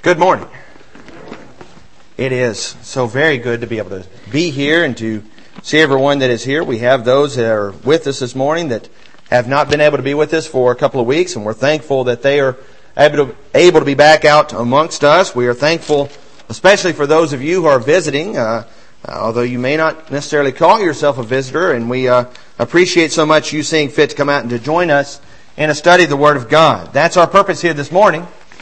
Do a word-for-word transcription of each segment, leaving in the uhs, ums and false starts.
Good morning. It is so very good to be able to be here and to see everyone that is here. We have those that are with us this morning that have not been able to be with us for a couple of weeks, and we're thankful that they are able to, able to be back out amongst us. We are thankful, especially for those of you who are visiting, uh, although you may not necessarily call yourself a visitor, and we uh, appreciate so much you seeing fit to come out and to join us in a study of the Word of God. That's our purpose here this morning,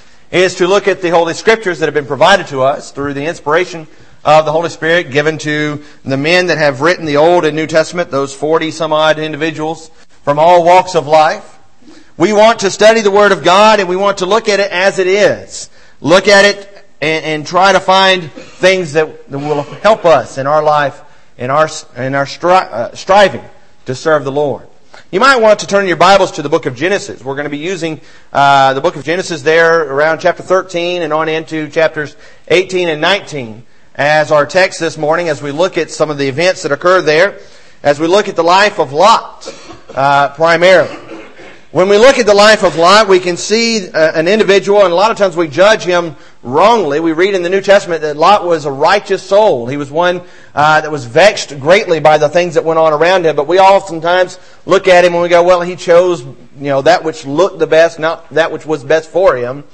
is to look at the Holy Scriptures that have been provided to us through the inspiration of the Holy Spirit given to the men that have written the Old and New Testament, those forty some odd individuals from all walks of life. We want to study the Word of God, and we want to look at it as it is. Look at it and, and try to find things that, that will help us in our life, in our, in our stri- uh, striving to serve the Lord. You might want to turn your Bibles to the book of Genesis. We're going to be using uh, the book of Genesis there around chapter thirteen and on into chapters eighteen and nineteen as our text this morning, as we look at some of the events that occur there, as we look at the life of Lot uh, primarily. When we look at the life of Lot, we can see uh, an individual, and a lot of times we judge him wrongly. We read in the New Testament that Lot was a righteous soul. He was one uh, that was vexed greatly by the things that went on around him. But we oftentimes look at him and we go, well, he chose, you know, that which looked the best, not that which was best for him.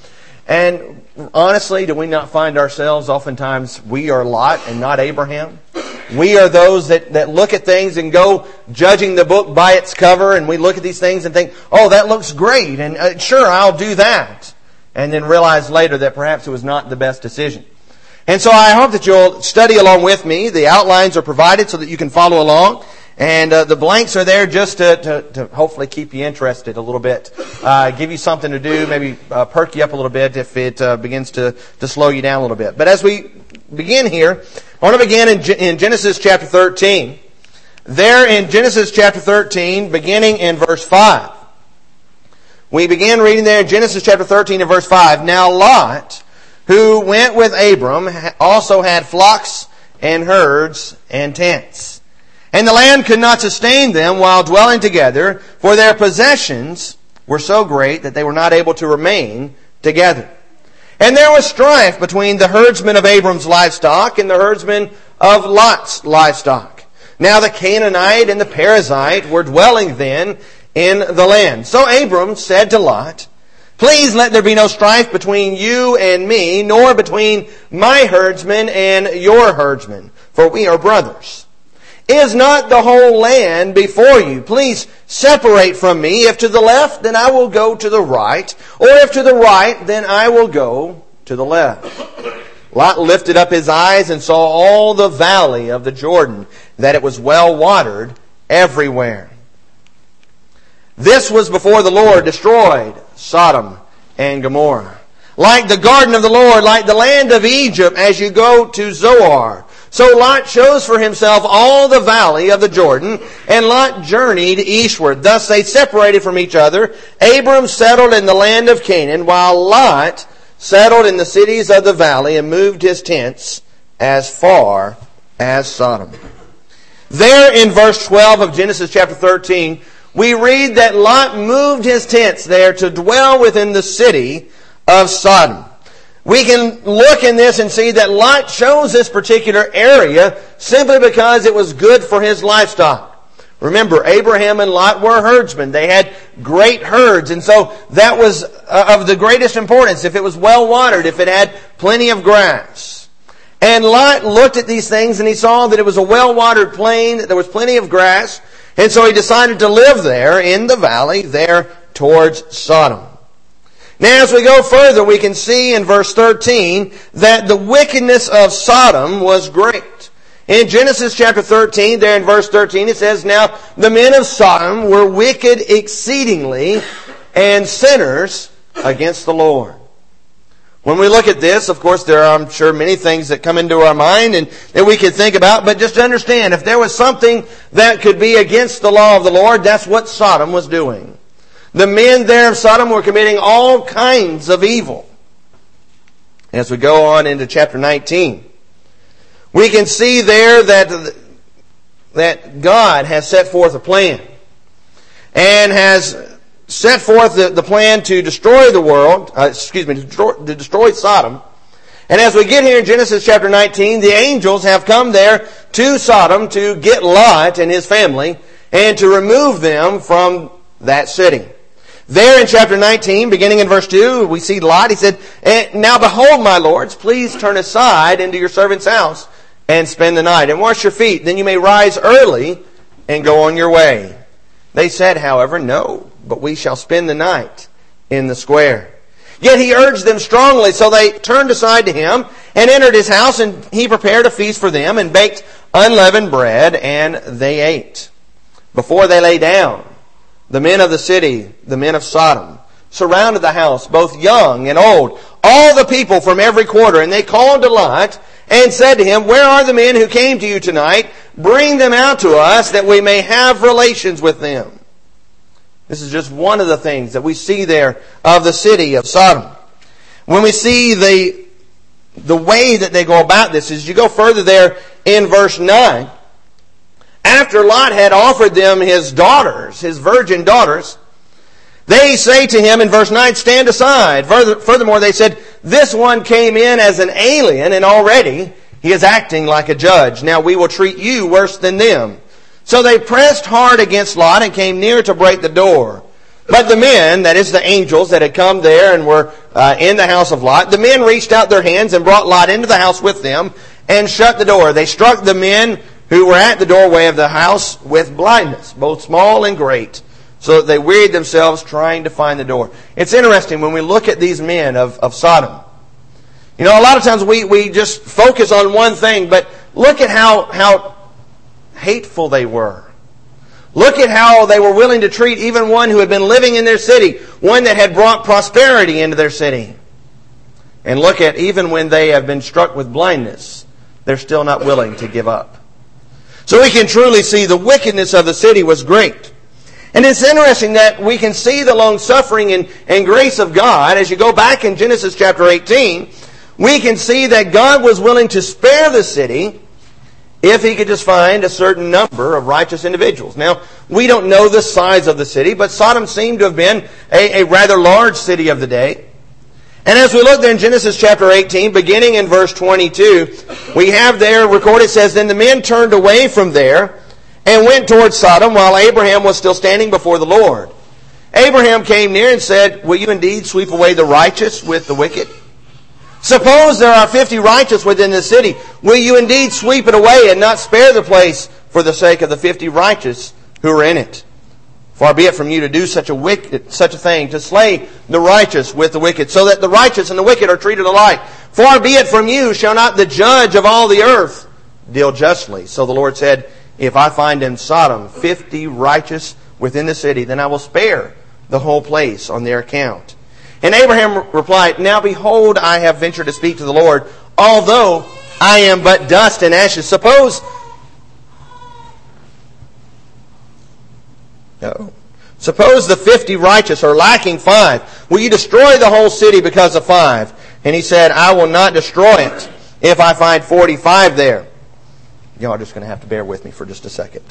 And honestly, do we not find ourselves oftentimes we are Lot and not Abraham? We are those that, that look at things and go judging the book by its cover, and we look at these things and think, oh, that looks great, and uh, sure, I'll do that. And then realize later that perhaps it was not the best decision. And so I hope that you'll study along with me. The outlines are provided so that you can follow along. And uh, the blanks are there just to, to, to hopefully keep you interested a little bit. Uh, give you something to do, maybe uh, perk you up a little bit if it uh, begins to, to slow you down a little bit. But as we begin here, I want to begin in, G- in Genesis chapter thirteen. There in Genesis chapter thirteen, beginning in verse five. We begin reading there in Genesis chapter thirteen and verse five. Now Lot, who went with Abram, also had flocks and herds and tents. And the land could not sustain them while dwelling together, for their possessions were so great that they were not able to remain together. And there was strife between the herdsmen of Abram's livestock and the herdsmen of Lot's livestock. Now the Canaanite and the Perizzite were dwelling then in the land. So Abram said to Lot, please let there be no strife between you and me, nor between my herdsmen and your herdsmen, for we are brothers. Is not the whole land before you? Please separate from me. If to the left, then I will go to the right. Or if to the right, then I will go to the left. Lot lifted up his eyes and saw all the valley of the Jordan, that it was well watered everywhere. This was before the Lord destroyed Sodom and Gomorrah. Like the garden of the Lord, like the land of Egypt, as you go to Zoar. So Lot chose for himself all the valley of the Jordan, and Lot journeyed eastward. Thus they separated from each other. Abram settled in the land of Canaan, while Lot settled in the cities of the valley and moved his tents as far as Sodom. There in verse twelve of Genesis chapter thirteen, we read that Lot moved his tents there to dwell within the city of Sodom. We can look in this and see that Lot chose this particular area simply because it was good for his livestock. Remember, Abraham and Lot were herdsmen. They had great herds, and so that was of the greatest importance. If it was well watered, if it had plenty of grass. And Lot looked at these things and he saw that it was a well watered plain, that there was plenty of grass, and so he decided to live there in the valley, there towards Sodom. Now, as we go further, we can see in verse thirteen that the wickedness of Sodom was great. In Genesis chapter thirteen, there in verse thirteen, it says, now the men of Sodom were wicked exceedingly and sinners against the Lord. When we look at this, of course, there are, I'm sure, many things that come into our mind and that we could think about, but just understand, if there was something that could be against the law of the Lord, that's what Sodom was doing. The men there of Sodom were committing all kinds of evil. As we go on into chapter nineteen, we can see there that, that God has set forth a plan and has set forth the, the plan to destroy the world, uh, excuse me, to destroy, to destroy Sodom, And as we get here in Genesis chapter nineteen, the angels have come there to Sodom to get Lot and his family and to remove them from that city. There in chapter nineteen, beginning in verse two, we see Lot. He said, "Now behold, my lords, please turn aside into your servant's house and spend the night, and wash your feet. Then you may rise early and go on your way." They said, however, "No, but we shall spend the night in the square." Yet he urged them strongly, so they turned aside to him and entered his house, and he prepared a feast for them and baked unleavened bread, and they ate. Before they lay down, the men of the city, the men of Sodom, surrounded the house, both young and old, all the people from every quarter, and they called to Lot and said to him, "Where are the men who came to you tonight? Bring them out to us, that we may have relations with them." This is just one of the things that we see there of the city of Sodom. When we see the, the way that they go about this, is you go further there in verse nine. After Lot had offered them his daughters, his virgin daughters, they say to him in verse nine, "Stand aside." Further, furthermore, they said, "This one came in as an alien, and already he is acting like a judge. Now we will treat you worse than them." So they pressed hard against Lot and came near to break the door. But the men, that is the angels that had come there and were uh, in the house of Lot, the men reached out their hands and brought Lot into the house with them and shut the door. They struck the men who were at the doorway of the house with blindness, both small and great, so that they wearied themselves trying to find the door. It's interesting when we look at these men of, of Sodom. You know, a lot of times we, we just focus on one thing, but look at how, how hateful they were. Look at how they were willing to treat even one who had been living in their city, one that had brought prosperity into their city. And look at, even when they have been struck with blindness, they're still not willing to give up. So we can truly see the wickedness of the city was great. And it's interesting that we can see the long suffering and, and grace of God. As you go back in Genesis chapter eighteen, we can see that God was willing to spare the city if he could just find a certain number of righteous individuals. Now, we don't know the size of the city, but Sodom seemed to have been a, a rather large city of the day. And as we look there in Genesis chapter eighteen, beginning in verse twenty-two, we have there recorded, it says, "Then the men turned away from there and went towards Sodom, while Abraham was still standing before the Lord. Abraham came near and said, 'Will you indeed sweep away the righteous with the wicked? Suppose there are fifty righteous within the city. Will you indeed sweep it away and not spare the place for the sake of the fifty righteous who are in it? Far be it from you to do such a wicked, such a thing, to slay the righteous with the wicked, so that the righteous and the wicked are treated alike. Far be it from you, shall not the judge of all the earth deal justly?' So the Lord said, 'If I find in Sodom fifty righteous within the city, then I will spare the whole place on their account.' And Abraham replied, 'Now behold, I have ventured to speak to the Lord, although I am but dust and ashes. Suppose, no, suppose the fifty righteous are lacking five. Will you destroy the whole city because of five?' And he said, 'I will not destroy it if I find forty-five there.'" Y'all are just going to have to bear with me for just a second.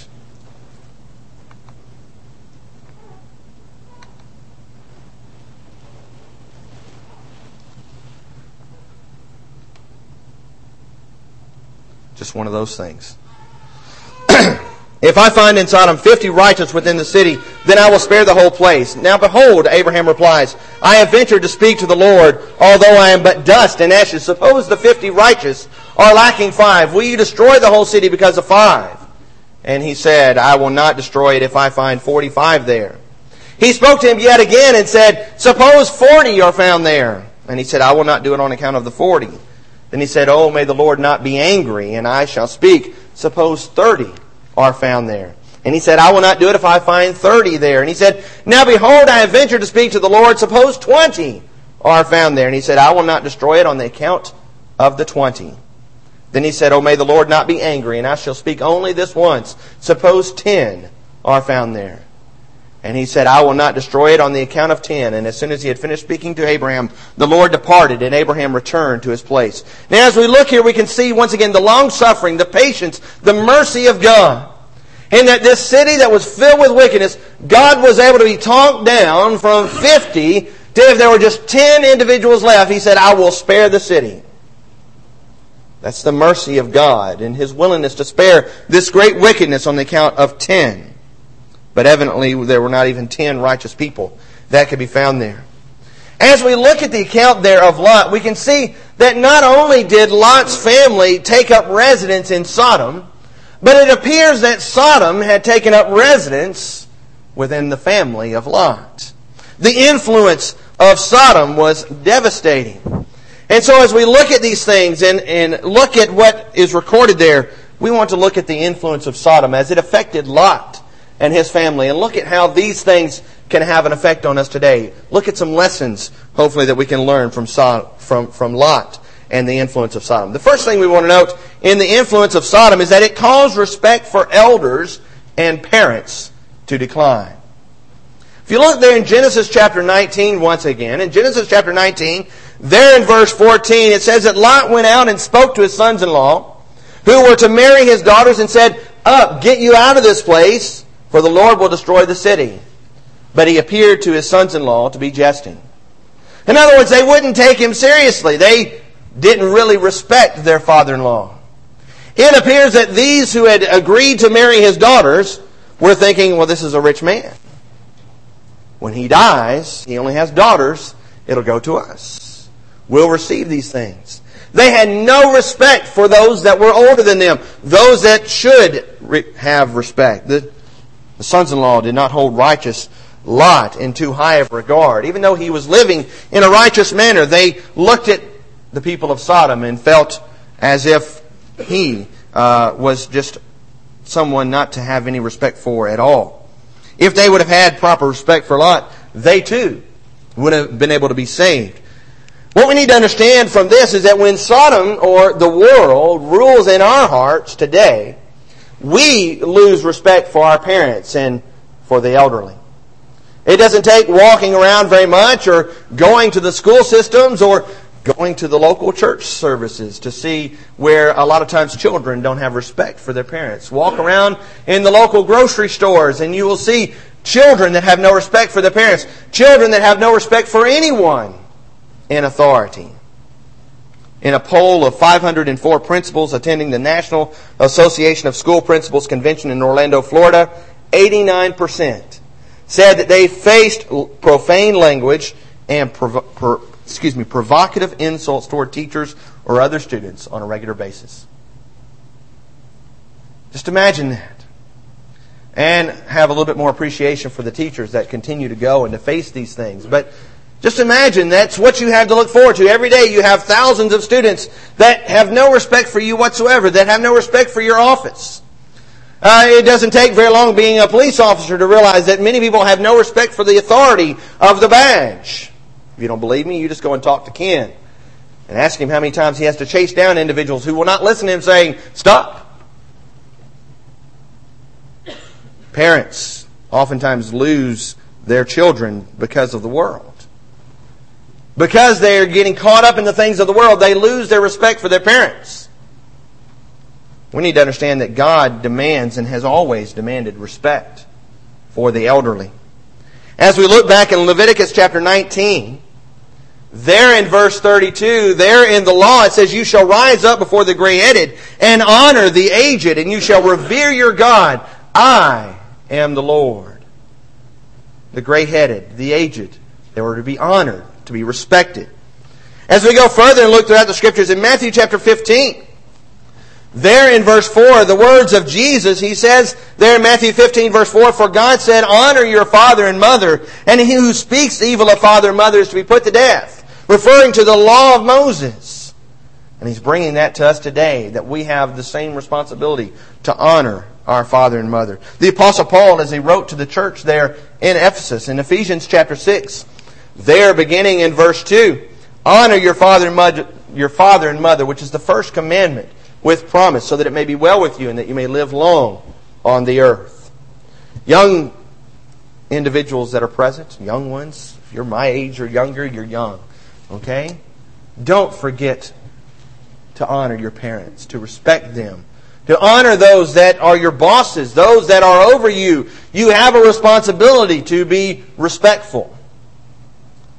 Just one of those things. "If I find in Sodom fifty righteous within the city, then I will spare the whole place. Now behold," Abraham replies, "I have ventured to speak to the Lord, although I am but dust and ashes. Suppose the fifty righteous are lacking five. Will you destroy the whole city because of five?" And he said, "I will not destroy it if I find forty-five there." He spoke to him yet again and said, "Suppose forty are found there." And he said, "I will not do it on account of the forty." Then he said, "Oh, may the Lord not be angry, and I shall speak. Suppose thirty are found there." And he said, "I will not do it if I find thirty there." And he said, "Now behold, I have ventured to speak to the Lord. Suppose twenty are found there." And he said, "I will not destroy it on the account of the twenty." Then he said, "Oh, may the Lord not be angry, and I shall speak only this once. Suppose ten are found there." And he said, "I will not destroy it on the account of ten." And as soon as he had finished speaking to Abraham, the Lord departed, and Abraham returned to his place. Now as we look here, we can see once again the long-suffering, the patience, the mercy of God. And that this city that was filled with wickedness, God was able to be talked down from fifty to, if there were just ten individuals left, he said, "I will spare the city." That's the mercy of God and His willingness to spare this great wickedness on the account of ten. But evidently there were not even ten righteous people that could be found there. As we look at the account there of Lot, we can see that not only did Lot's family take up residence in Sodom, but it appears that Sodom had taken up residence within the family of Lot. The influence of Sodom was devastating. And so as we look at these things and, and look at what is recorded there, we want to look at the influence of Sodom as it affected Lot and his family, and look at how these things can have an effect on us today. Look at some lessons, hopefully, that we can learn from Sodom, from, from Lot and the influence of Sodom. The first thing we want to note in the influence of Sodom is that it caused respect for elders and parents to decline. If you look there in Genesis chapter nineteen once again, in Genesis chapter nineteen, there in verse fourteen, it says that Lot went out and spoke to his sons-in-law, who were to marry his daughters, and said, "Up, get you out of this place, for the Lord will destroy the city." But he appeared to his sons-in-law to be jesting. In other words, they wouldn't take him seriously. They didn't really respect their father-in-law. It appears that these who had agreed to marry his daughters were thinking, well, this is a rich man. When he dies, he only has daughters. It'll go to us. We'll receive these things. They had no respect for those that were older than them, those that should re- have respect. The, the sons-in-law did not hold righteous Lot in too high of regard. Even though he was living in a righteous manner, they looked at the people of Sodom and felt as if he uh, was just someone not to have any respect for at all. If they would have had proper respect for Lot, they too would have been able to be saved. What we need to understand from this is that when Sodom or the world rules in our hearts today, we lose respect for our parents and for the elderly. It doesn't take walking around very much or going to the school systems or going to the local church services to see where a lot of times children don't have respect for their parents. Walk around in the local grocery stores and you will see children that have no respect for their parents. Children that have no respect for anyone in authority. In a poll of five hundred four principals attending the National Association of School Principals Convention in Orlando, Florida, eighty-nine percent said that they faced profane language and provo- per, excuse me, provocative insults toward teachers or other students on a regular basis. Just imagine that. And have a little bit more appreciation for the teachers that continue to go and to face these things. But just imagine that's what you have to look forward to. Every day you have thousands of students that have no respect for you whatsoever, that have no respect for your office. Uh, it doesn't take very long being a police officer to realize that many people have no respect for the authority of the badge. If you don't believe me, you just go and talk to Ken and ask him how many times he has to chase down individuals who will not listen to him saying, "Stop." Parents oftentimes lose their children because of the world. Because they are getting caught up in the things of the world, they lose their respect for their parents. We need to understand that God demands and has always demanded respect for the elderly. As we look back in Leviticus chapter nineteen, there in verse thirty-two, there in the law, it says, "You shall rise up before the gray-headed and honor the aged, and you shall revere your God. I am the Lord." The gray-headed, the aged, they were to be honored, to be respected. As we go further and look throughout the Scriptures, in Matthew chapter fifteen, there in verse four, the words of Jesus, He says there in Matthew fifteen verse four, "For God said, honor your father and mother, and he who speaks evil of father and mother is to be put to death," referring to the law of Moses. And He's bringing that to us today, that we have the same responsibility to honor our father and mother. The Apostle Paul, as he wrote to the church there in Ephesus, in Ephesians chapter six, there beginning in verse two, "Honor your father and mother, your father and mother, which is the first commandment, with promise, so that it may be well with you and that you may live long on the earth." Young individuals that are present, young ones, if you're my age or younger, you're young. Okay? Don't forget to honor your parents, to respect them, to honor those that are your bosses, those that are over you. You have a responsibility to be respectful.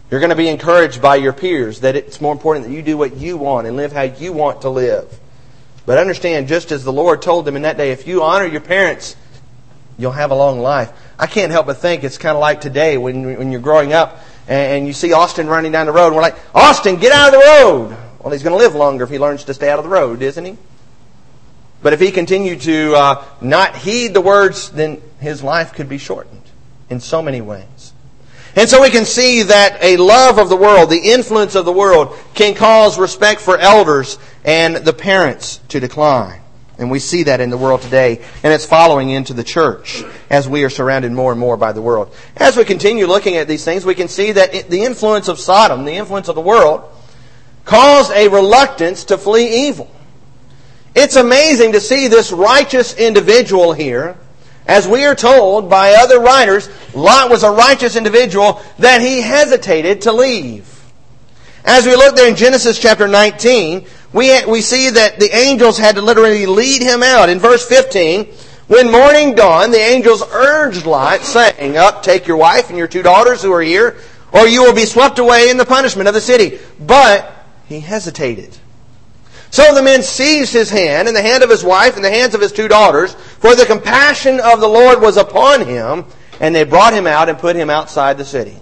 You're going to be encouraged by your peers that it's more important that you do what you want and live how you want to live. But understand, just as the Lord told them in that day, if you honor your parents, you'll have a long life. I can't help but think it's kind of like today when, when you're growing up and you see Austin running down the road and we're like, Austin, get out of the road. Well, he's going to live longer if he learns to stay out of the road, isn't he? But if he continued to uh, not heed the words, then his life could be shortened in so many ways. And so we can see that a love of the world, the influence of the world, can cause respect for elders and the parents to decline. And we see that in the world today, and it's following into the church as we are surrounded more and more by the world. As we continue looking at these things, we can see that the influence of Sodom, the influence of the world, caused a reluctance to flee evil. It's amazing to see this righteous individual here, as we are told by other writers, Lot was a righteous individual, that he hesitated to leave. As we look there in Genesis chapter nineteen, we, we see that the angels had to literally lead him out. In verse fifteen, when morning dawned, the angels urged Lot, saying, Up, take your wife and your two daughters who are here, or you will be swept away in the punishment of the city. But he hesitated. So the men seized his hand and the hand of his wife and the hands of his two daughters, for the compassion of the Lord was upon him, and they brought him out and put him outside the city.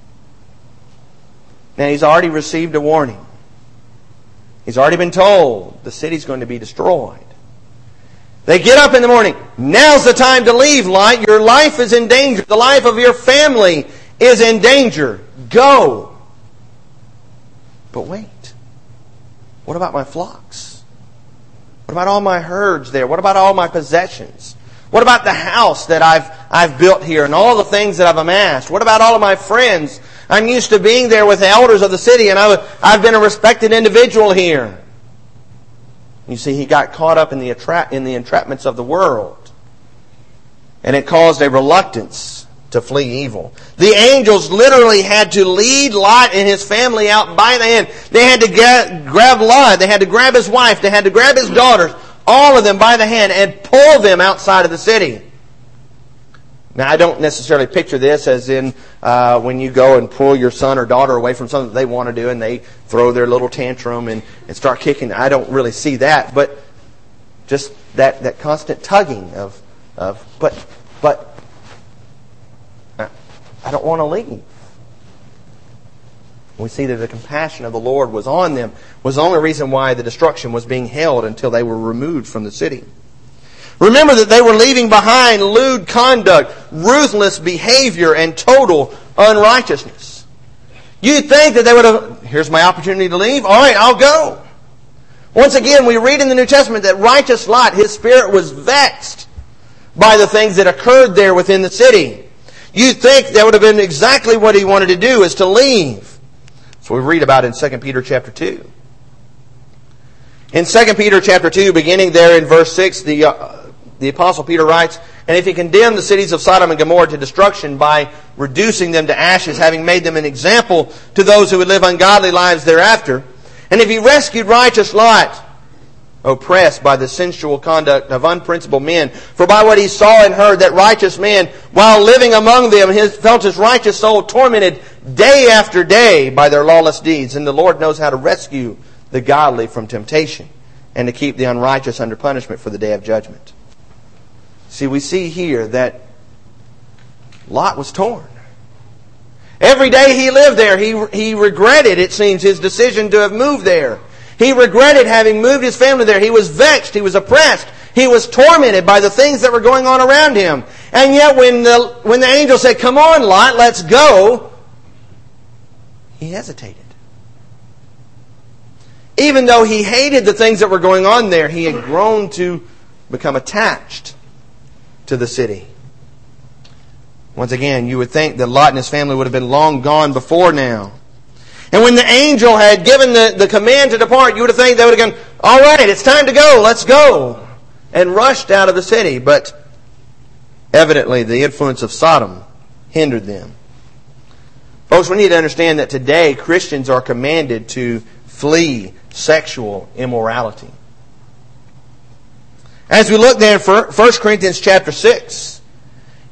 Now he's already received a warning. He's already been told the city's going to be destroyed. They get up in the morning. Now's the time to leave, Lot. Your life is in danger. The life of your family is in danger. Go. But wait. What about my flocks? What about all my herds there? What about all my possessions? What about the house that I've I've built here and all the things that I've amassed? What about all of my friends? I'm used to being there with the elders of the city, and I, I've been a respected individual here. You see, he got caught up in the attra- in the entrapments of the world, and it caused a reluctance to flee evil. The angels literally had to lead Lot and his family out by the hand. They had to get, grab Lot. They had to grab his wife. They had to grab his daughters, all of them by the hand, and pull them outside of the city. Now, I don't necessarily picture this as in uh, when you go and pull your son or daughter away from something that they want to do and they throw their little tantrum and, and start kicking. I don't really see that, but just that, that constant tugging of, of but, but, I don't want to leave. We see that the compassion of the Lord was on them, was the only reason why the destruction was being held until they were removed from the city. Remember that they were leaving behind lewd conduct, ruthless behavior, and total unrighteousness. You'd think that they would have, here's my opportunity to leave. All right, I'll go. Once again, we read in the New Testament that righteous Lot, his spirit was vexed by the things that occurred there within the city. You'd think that would have been exactly what he wanted to do, is to leave. So we read about it in Second Peter chapter two. In Second Peter chapter two, beginning there in verse six, the, uh, the Apostle Peter writes, And if he condemned the cities of Sodom and Gomorrah to destruction by reducing them to ashes, having made them an example to those who would live ungodly lives thereafter, and if he rescued righteous Lot, oppressed by the sensual conduct of unprincipled men. For by what he saw and heard, that righteous man, while living among them, his, felt his righteous soul tormented day after day by their lawless deeds. And the Lord knows how to rescue the godly from temptation and to keep the unrighteous under punishment for the day of judgment. See, we see here that Lot was torn. Every day he lived there, he, he regretted, it seems, his decision to have moved there. He regretted having moved his family there. He was vexed. He was oppressed. He was tormented by the things that were going on around him. And yet when the, when the angel said, Come on, Lot, let's go, he hesitated. Even though he hated the things that were going on there, he had grown to become attached to the city. Once again, you would think that Lot and his family would have been long gone before now. And when the angel had given the, the command to depart, you would have think they would have gone, all right, it's time to go, let's go, and rushed out of the city. But evidently the influence of Sodom hindered them. Folks, we need to understand that today Christians are commanded to flee sexual immorality. As we look there in First Corinthians chapter six,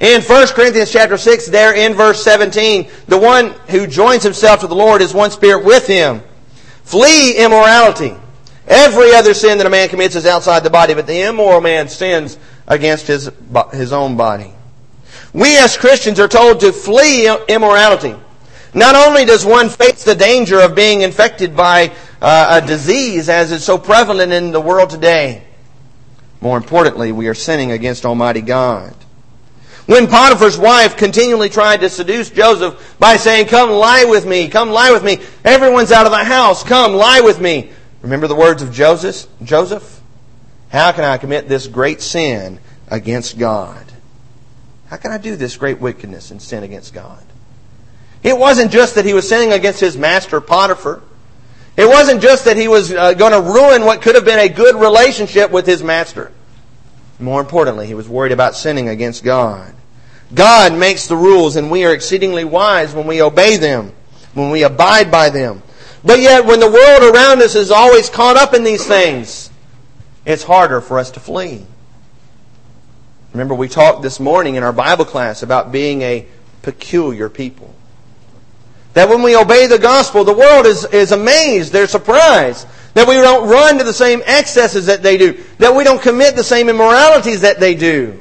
In First Corinthians chapter six, there in verse seventeen, the one who joins himself to the Lord is one spirit with Him. Flee immorality. Every other sin that a man commits is outside the body, but the immoral man sins against his, his own body. We as Christians are told to flee immorality. Not only does one face the danger of being infected by uh, a disease as is so prevalent in the world today, more importantly, we are sinning against Almighty God. When Potiphar's wife continually tried to seduce Joseph by saying, "Come lie with me, come lie with me. Everyone's out of the house, come lie with me." Remember the words of Joseph? Joseph, how can I commit this great sin against God? How can I do this great wickedness and sin against God? It wasn't just that he was sinning against his master Potiphar. It wasn't just that he was uh, going to ruin what could have been a good relationship with his master. More importantly, he was worried about sinning against God. God makes the rules, and we are exceedingly wise when we obey them, when we abide by them. But yet, when the world around us is always caught up in these things, it's harder for us to flee. Remember, we talked this morning in our Bible class about being a peculiar people. That when we obey the gospel, the world is, is amazed, they're surprised. That we don't run to the same excesses that they do. That we don't commit the same immoralities that they do.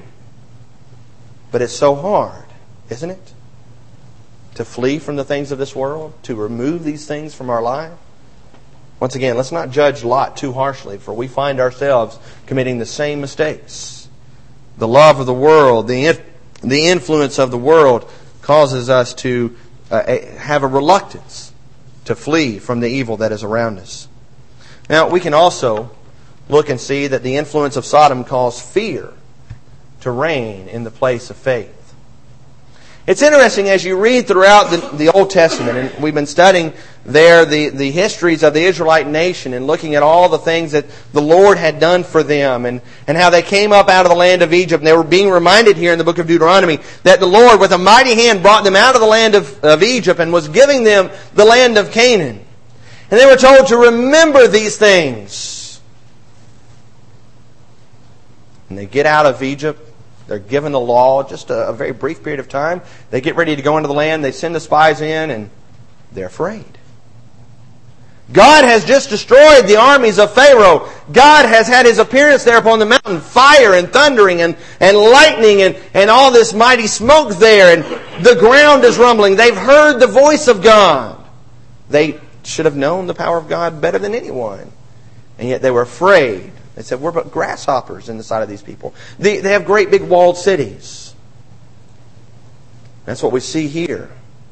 But it's so hard, isn't it? To flee from the things of this world, to remove these things from our life. Once again, let's not judge Lot too harshly, for we find ourselves committing the same mistakes. The love of the world, the inf- the influence of the world causes us to uh, have a reluctance to flee from the evil that is around us. Now, we can also look and see that the influence of Sodom caused fear to reign in the place of faith. It's interesting as you read throughout the, the Old Testament, and we've been studying there the, the histories of the Israelite nation and looking at all the things that the Lord had done for them and, and how they came up out of the land of Egypt. And they were being reminded here in the book of Deuteronomy that the Lord with a mighty hand brought them out of the land of, of Egypt and was giving them the land of Canaan. And they were told to remember these things. And they get out of Egypt. They're given the law, just a, a very brief period of time. They get ready to go into the land. They send the spies in, and they're afraid. God has just destroyed the armies of Pharaoh. God has had His appearance there upon the mountain. Fire and thundering and, and lightning and, and all this mighty smoke there. And the ground is rumbling. They've heard the voice of God. They should have known the power of God better than anyone. And yet they were afraid. They said, we're but grasshoppers in the sight of these people. They, they have great big walled cities. That's what we see here.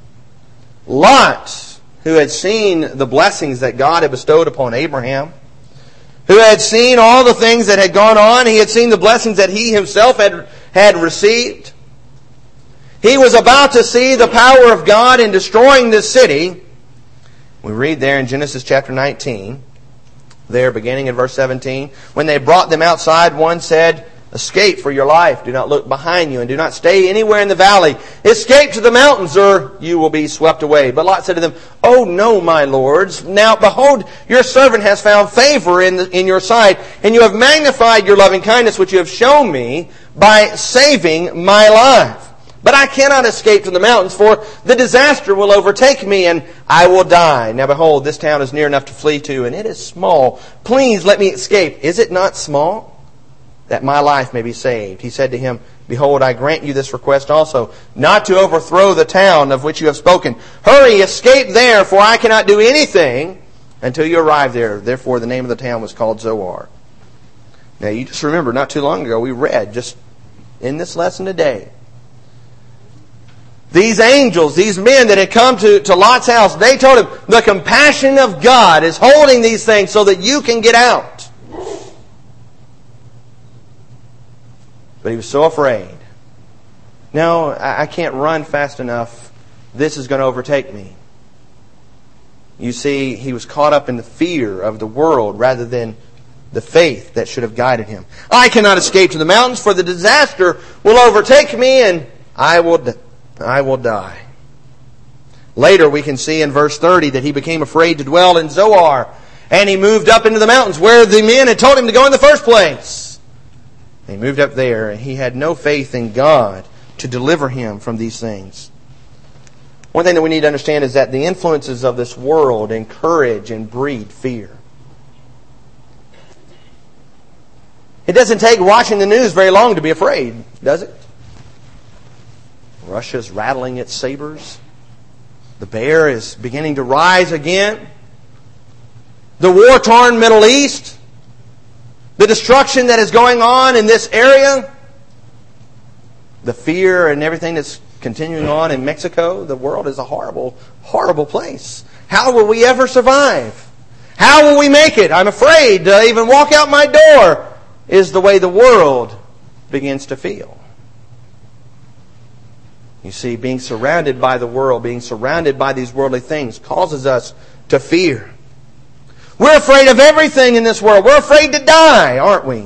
Lot, who had seen the blessings that God had bestowed upon Abraham, who had seen all the things that had gone on, he had seen the blessings that he himself had, had received. He was about to see the power of God in destroying this city. We read there in Genesis chapter nineteen, there beginning in verse seventeen, when they brought them outside, one said, escape for your life. Do not look behind you and do not stay anywhere in the valley. Escape to the mountains or you will be swept away. But Lot said to them, oh no, my lords. Now behold, your servant has found favor in, the, in your sight, and you have magnified your loving kindness which you have shown me by saving my life. But I cannot escape to the mountains, for the disaster will overtake me, and I will die. Now behold, this town is near enough to flee to, and it is small. Please let me escape. Is it not small, that my life may be saved? He said to him, behold, I grant you this request also, not to overthrow the town of which you have spoken. Hurry, escape there, for I cannot do anything until you arrive there. Therefore the name of the town was called Zoar. Now you just remember, not too long ago, we read, just in this lesson today, these angels, these men that had come to, to Lot's house, they told him, the compassion of God is holding these things so that you can get out. But he was so afraid. No, I, I can't run fast enough. This is going to overtake me. You see, he was caught up in the fear of the world rather than the faith that should have guided him. I cannot escape to the mountains, for the disaster will overtake me, and I will die. I will die. Later we can see in verse thirty that he became afraid to dwell in Zoar, and he moved up into the mountains where the men had told him to go in the first place. He moved up there, and he had no faith in God to deliver him from these things. One thing that we need to understand is that the influences of this world encourage and breed fear. It doesn't take watching the news very long to be afraid, does it? Russia's rattling its sabers. The bear is beginning to rise again. The war-torn Middle East. The destruction that is going on in this area. The fear and everything that's continuing on in Mexico. The world is a horrible, horrible place. How will we ever survive? How will we make it? I'm afraid to even walk out my door, is the way the world begins to feel. You see, being surrounded by the world, being surrounded by these worldly things causes us to fear. We're afraid of everything in this world. We're afraid to die, aren't we?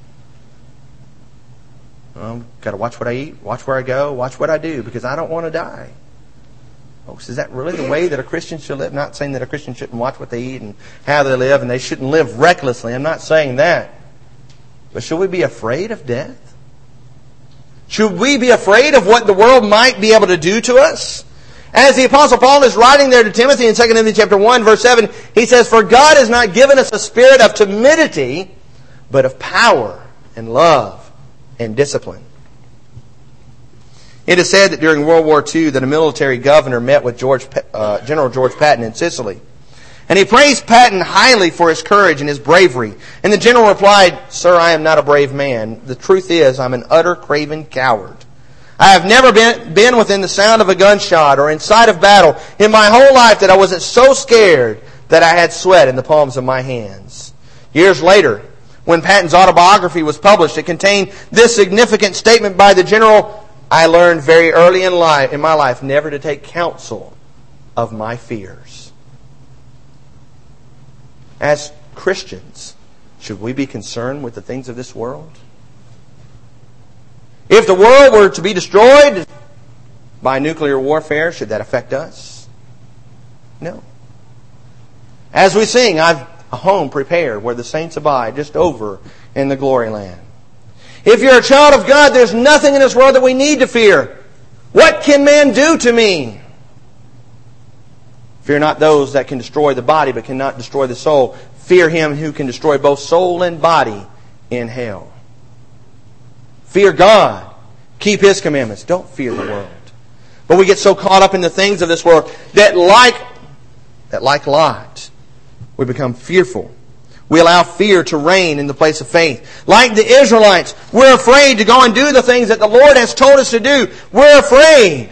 Well, got to watch what I eat, watch where I go, watch what I do, because I don't want to die. Folks, is that really the way that a Christian should live? I'm not saying that a Christian shouldn't watch what they eat and how they live, and they shouldn't live recklessly. I'm not saying that. But should we be afraid of death? Should we be afraid of what the world might be able to do to us? As the Apostle Paul is writing there to Timothy in Second Timothy chapter one, verse seven, he says, "For God has not given us a spirit of timidity, but of power and love and discipline." It is said that during World War Two that a military governor met with George, uh, General George Patton in Sicily. And he praised Patton highly for his courage and his bravery. And the general replied, "Sir, I am not a brave man. The truth is, I'm an utter craven coward. I have never been, been within the sound of a gunshot or in sight of battle in my whole life that I wasn't so scared that I had sweat in the palms of my hands." Years later, when Patton's autobiography was published, it contained this significant statement by the general: "I learned very early in life, in my life never to take counsel of my fears." As Christians, should we be concerned with the things of this world? If the world were to be destroyed by nuclear warfare, should that affect us? No. As we sing, "I've a home prepared where the saints abide, just over in the glory land." If you're a child of God, there's nothing in this world that we need to fear. What can man do to me? Fear not those that can destroy the body, but cannot destroy the soul. Fear him who can destroy both soul and body in hell. Fear God. Keep His commandments. Don't fear the world. But we get so caught up in the things of this world that like, that like Lot, we become fearful. We allow fear to reign in the place of faith. Like the Israelites, we're afraid to go and do the things that the Lord has told us to do. We're afraid.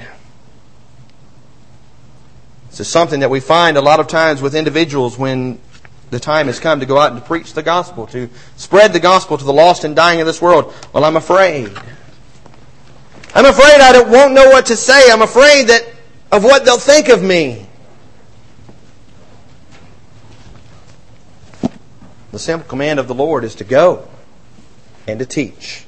This is something that we find a lot of times with individuals when the time has come to go out and to preach the gospel, to spread the gospel to the lost and dying of this world. Well, I'm afraid. I'm afraid I don't, won't know what to say. I'm afraid that of what they'll think of me. The simple command of the Lord is to go and to teach.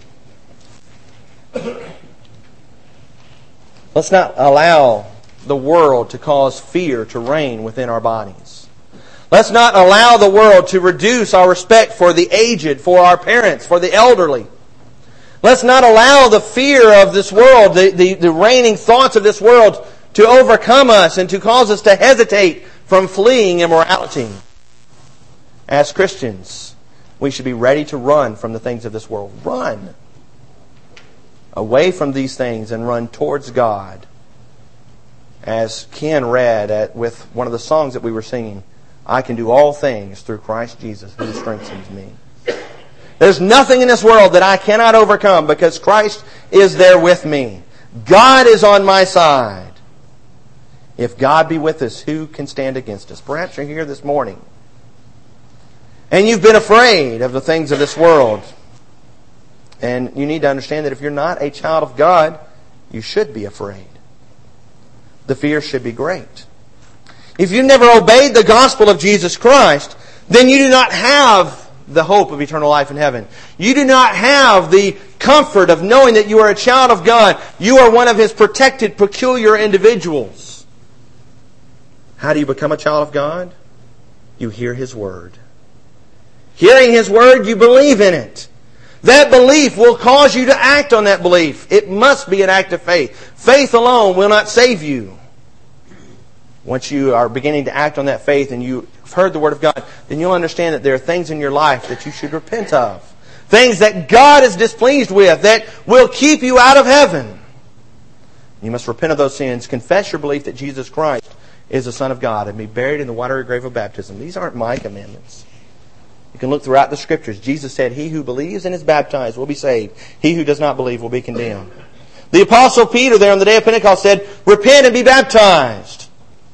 Let's not allow the world to cause fear to reign within our bodies. Let's not allow the world to reduce our respect for the aged, for our parents, for the elderly. Let's not allow the fear of this world, the, the, the reigning thoughts of this world, to overcome us and to cause us to hesitate from fleeing immorality. As Christians, we should be ready to run from the things of this world. Run away from these things and run towards God. As Ken read at, with one of the songs that we were singing, "I can do all things through Christ Jesus who strengthens me." There's nothing in this world that I cannot overcome because Christ is there with me. God is on my side. If God be with us, who can stand against us? Perhaps you're here this morning and you've been afraid of the things of this world. And you need to understand that if you're not a child of God, you should be afraid. The fear should be great. If you've never obeyed the gospel of Jesus Christ, then you do not have the hope of eternal life in heaven. You do not have the comfort of knowing that you are a child of God. You are one of His protected, peculiar individuals. How do you become a child of God? You hear His Word. Hearing His Word, you believe in it. That belief will cause you to act on that belief. It must be an act of faith. Faith alone will not save you. Once you are beginning to act on that faith and you've heard the Word of God, then you'll understand that there are things in your life that you should repent of. Things that God is displeased with, that will keep you out of heaven. You must repent of those sins. Confess your belief that Jesus Christ is the Son of God and be buried in the watery grave of baptism. These aren't my commandments. You can look throughout the Scriptures. Jesus said, he who believes and is baptized will be saved. He who does not believe will be condemned. The Apostle Peter there on the day of Pentecost said, repent and be baptized.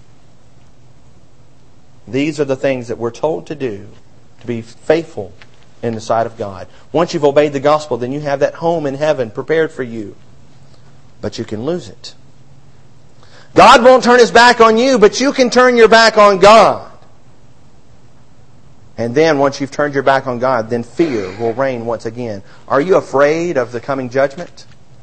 These are the things that we're told to do to be faithful in the sight of God. Once you've obeyed the gospel, then you have that home in heaven prepared for you. But you can lose it. God won't turn His back on you, but you can turn your back on God. And then once you've turned your back on God, then fear will reign once again. Are you afraid of the coming judgment?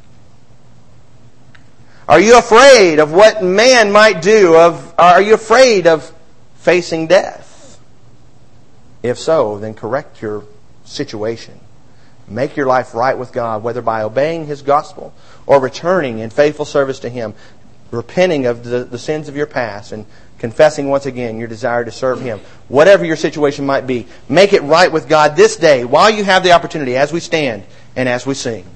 Are you afraid of what man might do? Of, are you afraid of facing death? If so, then correct your situation. Make your life right with God, whether by obeying His gospel or returning in faithful service to Him, repenting of the, the sins of your past and confessing once again your desire to serve Him. Whatever your situation might be, make it right with God this day while you have the opportunity as we stand and as we sing.